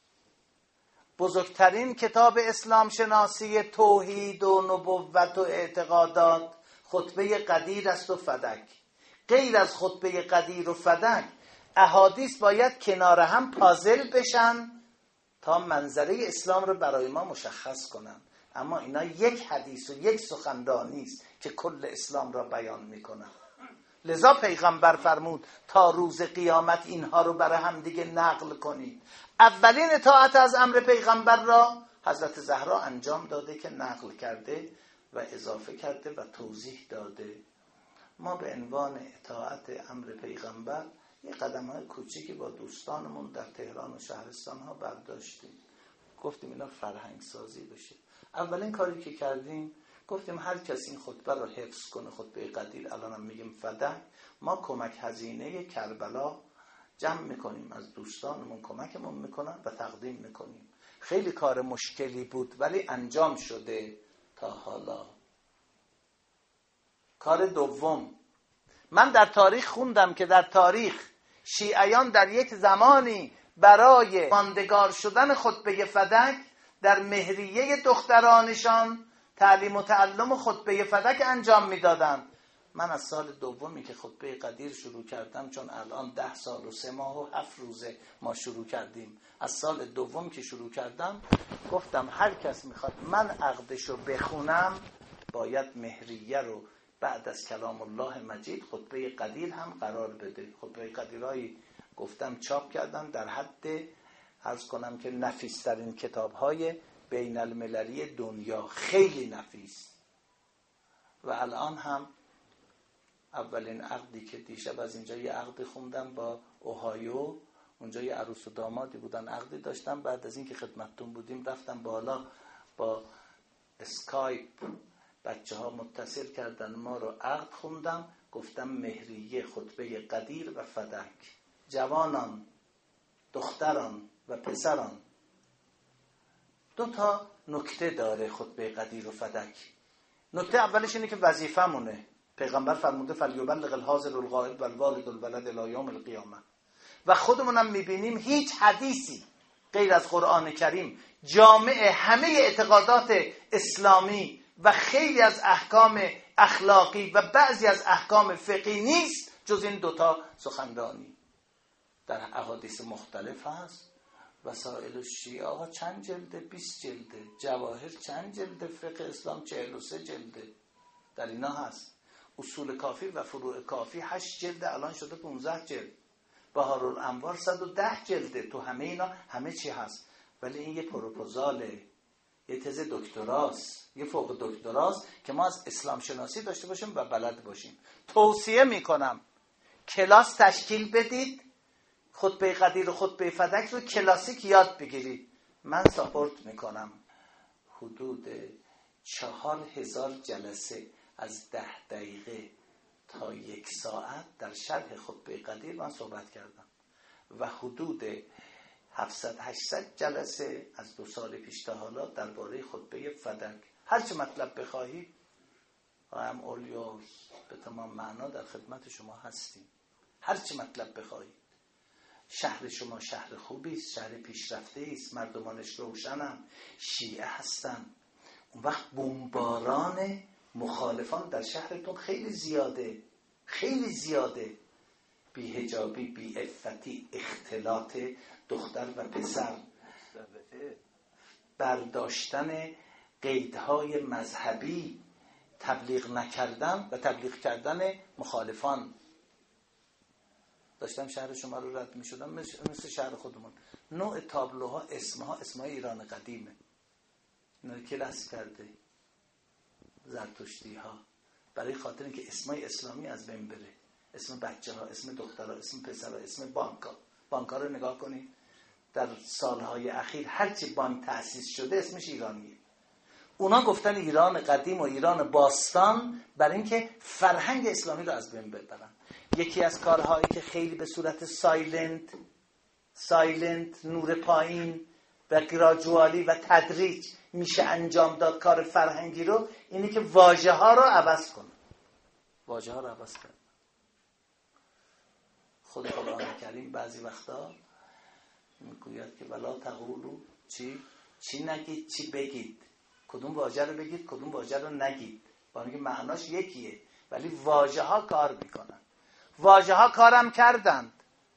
بزرگترین کتاب اسلام شناسی توحید و نبوت و اعتقادات خطبه قدیر است و فدک. غیر از خطبه قدیر و فدک احادیث باید کنار هم پازل بشن تا منظره اسلام رو برای ما مشخص کنن. اما اینا یک حدیث و یک سخنرانی است که کل اسلام را بیان میکنن. لذا پیغمبر فرمود تا روز قیامت اینها رو برای هم دیگه نقل کنید. اولین اطاعت از امر پیغمبر را حضرت زهرا انجام داده که نقل کرده و اضافه کرده و توضیح داده. ما به عنوان اطاعت امر پیغمبر یه قدم‌های کوچیکی با دوستانمون در تهران و شهرستان ها برداشتیم. گفتیم اینا فرهنگ سازی بشه. اولین کاری که کردیم گفتیم هر کسی این خطبه رو حفظ کنه، خطبه قدیر، الان هم میگیم فدک. ما کمک هزینه کربلا جمع میکنیم، از دوستانمون کمکمون میکنن و تقدیم میکنیم. خیلی کار مشکلی بود ولی انجام شده تا حالا. کار دوم، من در تاریخ خوندم که در تاریخ شیعیان در یک زمانی برای ماندگار شدن خطبه فدک در مهریه دخترانشان تعلیم و تعلم خطبه فدک انجام میدادند. من از سال دومی که خطبه قدیر شروع کردم، چون الان ده سال و سه ماه و هفت روزه ما شروع کردیم، از سال دوم که شروع کردم گفتم هر کس میخواد من عقدشو بخونم باید مهریه رو بعد از کلام الله مجید خطبه قدیر هم قرار بده. خطبه قدیرهایی گفتم چاپ کردم در حد عرض کنم که نفیس‌ترین کتاب‌های بین المللی دنیا، خیلی نفیس. و الان هم اولین عقدی که دیشب از اینجا یه عقد خوندم با اوهایو، اونجا یه عروس و دامادی بودن عقدی داشتم، بعد از این که خدمتتون بودیم رفتم بالا با اسکایپ بچه ها متصل کردن ما رو، عقد خوندم، گفتم مهریه خطبه قدیر و فدک. جوانان، دختران و پسران، دو تا نکته داره خطبه قدیر و فدک. نکته اولش اینه که وظیفه‌مونه. پیغمبر فرموده فلیبلغ الحاضر الغائب والوالد الولد الی یوم القیامه. و خودمونم میبینیم هیچ حدیثی غیر از قرآن کریم جامع همه اعتقادات اسلامی و خیلی از احکام اخلاقی و بعضی از احکام فقهی نیست جز این دوتا سخنرانی. در احادیث مختلف هست. وسائل الشیعه آقا چند جلده؟ بیست جلده. جواهر چند جلده؟ فقه اسلام چهل و سه جلده. در اینا هست. اصول کافی و فروع کافی هشت جلده، الان شده پانزده جلد. بهارالانوار صد و ده جلده. تو همه اینا همه چی هست. ولی این یه پروپوزاله، یه تز دکتراست، یه فوق دکتراست که ما از اسلام شناسی داشته باشیم و بلد باشیم. توصیه میکنم کلاس تشکیل بدید، خطبه قدیر و خطبه فدک رو کلاسیک یاد بگیرید. من ساپورت میکنم. حدود چهار هزار جلسه از ده دقیقه تا یک ساعت در شرح خطبه قدیر من صحبت کردم و حدود هفتصد هشتصد جلسه از دو سال پیش تا حالا درباره خطبه فدک. هر چه مطلب بخواهید هم اولیا به تمام معنا در خدمت شما هستیم. هر چه مطلب بخواهید. شهر شما شهر خوبی است، شهر پیشرفته است، مردمانش روشنن، شیعه هستن. اون وقت بمباران مخالفان در شهرتون خیلی زیاده، خیلی زیاده. بی‌حجابی، بی‌عفتی، اختلاط دختر و پسر، برداشتن قیدهای مذهبی، تبلیغ نکردن و تبلیغ کردن مخالفان. داشتم شهر شما رو رد می شدم مثل شهر خودمون. نوع تابلوها اسمها اسمهای ایران قدیمه. اینا کلاس کرده زرتشتی ها برای خاطر اینکه اسمای اسلامی از بین بره. اسم بچه ها، اسم دخترها، اسم پسرها، اسم بانک‌ها. بانک‌ها رو نگاه کنید در سالهای اخیر هرچی بانک تأسیس شده اسمش ایرانیه. اونا گفتن ایران قدیم و ایران باستان برای اینکه فرهنگ اسلامی رو از بین ببرن. یکی از کارهایی که خیلی به صورت سایلنت سایلنت نور پایین و گراجوالی و تدریج میشه انجام داد کار فرهنگی رو، اینی که واژه ها رو عوض کنن. واژه ها رو عوض کنن. خود قرآن کریم بعضی وقتا میگوید که ولا تقولوا چی چی نگید چی بگید. کدوم واژه رو بگید کدوم واژه رو نگید. با اینکه معناش یکیه ولی واژه ها کار میکنن. واژه ها کارم کردند.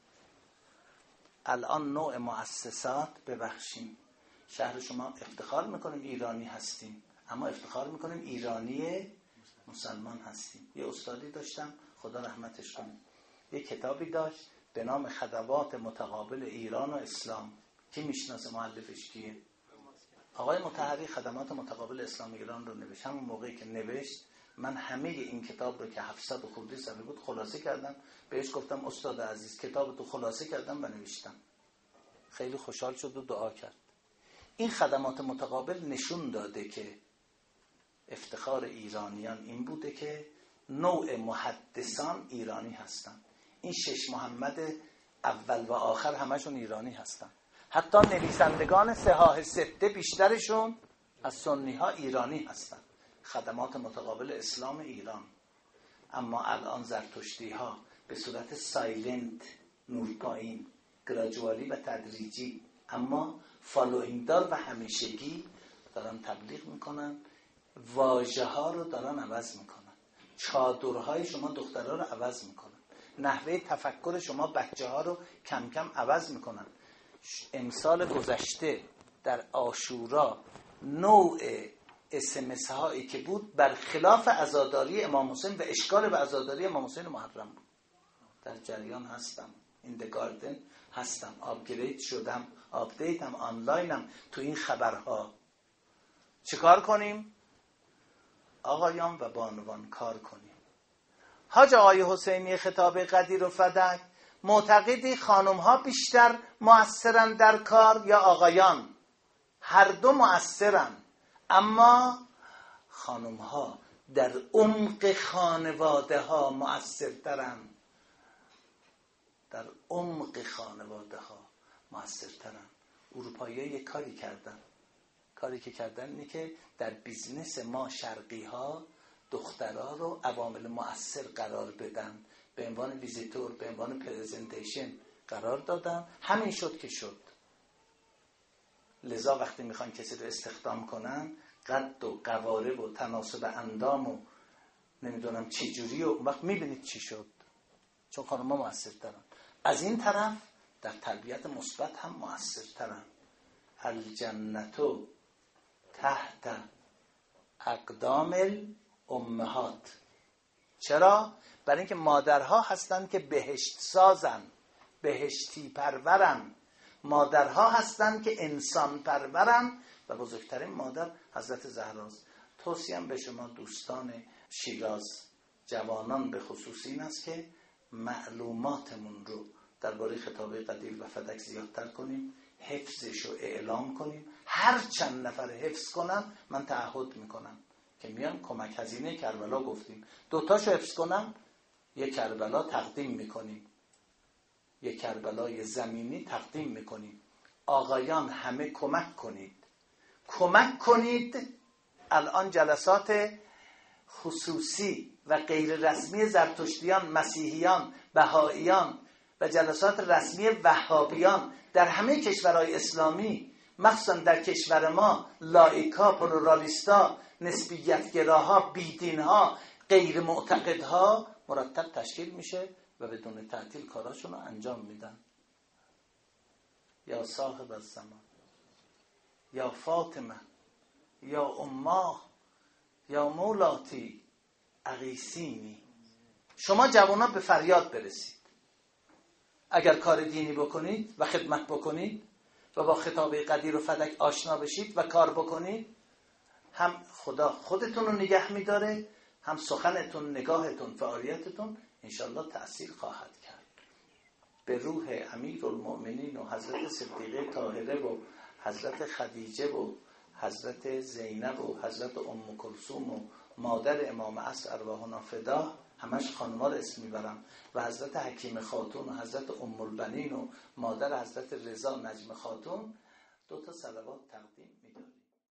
الان نوع مؤسسات، ببخشیم شهر شما افتخار میکنیم ایرانی هستیم، اما افتخار میکنیم ایرانی مسلمان هستیم. یه استادی داشتم خدا رحمتش کنه، یه کتابی داشت به نام خدمات متقابل ایران و اسلام. کی میشناسه مؤلفش کیه؟ آقای مطهری خدمات متقابل اسلام ایران رو نوشت. همون موقعی که نوشت من همه این کتاب رو که هفتصد و خورده صفحه بود خلاصه کردم، بهش گفتم استاد عزیز کتاب تو خلاصه کردم و نوشتم. خیلی خوشحال شد و دعا کرد. این خدمات متقابل نشون داده که افتخار ایرانیان این بوده که نوع محدثان ایرانی هستن. این شش محمد اول و آخر همشون ایرانی هستن. حتی نویسندگان صحاح سته بیشترشون از سنی ها ایرانی هستن. خدمات متقابل اسلام ایران. اما الان زرتشتی ها به صورت سایلنت، نورپایین، گراجوالی و تدریجی اما فالوینگ دار و همیشگی دارن تبلیغ میکنن، واژه ها رو دارن عوض میکنن، چادرهای شما دخترها رو عوض میکنن، نحوه تفکر شما بچه ها رو کم کم عوض میکنن. امسال گذشته در عاشورا نوع اسمس هایی که بود برخلاف عزاداری امام حسین و اشکال به عزاداری امام حسین محرم بود. در جریان هستم، این د گاردن هستم، آپگرید شدم، آپدیتم، آنلاینم تو این خبرها. چیکار کنیم؟ آقایان و بانوان کار کنیم. حاج آقای حسینی خطاب قدیر و فدک معتقدی خانم ها بیشتر مؤثرن در کار یا آقایان؟ هر دو مؤثرن، اما خانم ها در عمق خانواده ها مؤثرترن. در عمق خانواده ها مؤثرترن. اروپایی ها یک کاری کردن. کاری که کردن اینه که در بیزنس ما شرقی ها دخترها رو عوامل مؤثر قرار بدن، به عنوان ویزیتور، به عنوان پرزنتیشن قرار دادن. همین شد که شد. لذا وقتی میخوان کسی رو استخدام کنن، قد و قواره و تناسب اندام و نمیدونم چی جوری و اون وقت میبینید چی شد، چون خانم‌ها مؤثرترن. از این طرف در تربیت مثبت هم مؤثرترن. الجنتو تحت اقدام الامهات. چرا؟ برای اینکه مادرها هستند که بهشت سازن، بهشتی پرورن. مادرها هستند که انسان پرورن و بزرگترین مادر حضرت زهراست. توصیم به شما دوستان شیراز، جوانان به خصوص این است که معلوماتمون رو درباره خطاب قدیر و فدک زیادتر کنیم، حفظش رو اعلام کنیم. هر چند نفر حفظ کنن من تعهد میکنم که میان کمک هزینه کربلا گفتیم، دوتاشو حفظ کنم یک کربلا تقدیم میکنیم، یک کربلای زمینی تقدیم میکنیم. آقایان همه کمک کنید، کمک کنید. الان جلسات خصوصی و غیر رسمی زرتشتیان، مسیحیان، بهائیان و جلسات رسمی وهابیان در همه کشورهای اسلامی، مخصوصا در کشور ما، لایکا، پلورالیستا، نسبیتگراها، بیدینها، غیر معتقدها مرتب تشکیل میشه و بدون تعطیل کاراشون رو انجام میدن. یا صاحب الزمان، یا فاطمه، یا اماه، یا مولاتی اغیثینی. شما جوانا به فریاد برسید. اگر کار دینی بکنید و خدمت بکنید و با خطاب قدیر و فدک آشنا بشید و کار بکنید، هم خدا خودتون رو نگه میداره، هم سخنتون، نگاهتون، فعالیتتون انشالله تأثیر خواهد کرد. به روح امیرالمؤمنین و حضرت صدیقه طاهره و حضرت خدیجه و حضرت زینب و حضرت ام کلثوم و مادر امام عصر ارواحنا فدا، همش خانم‌ها رو اسم میبرم، و حضرت حکیم خاتون و حضرت ام البنین و مادر حضرت رضا نجم خاتون، دو تا صلوات تقدیم میدارم.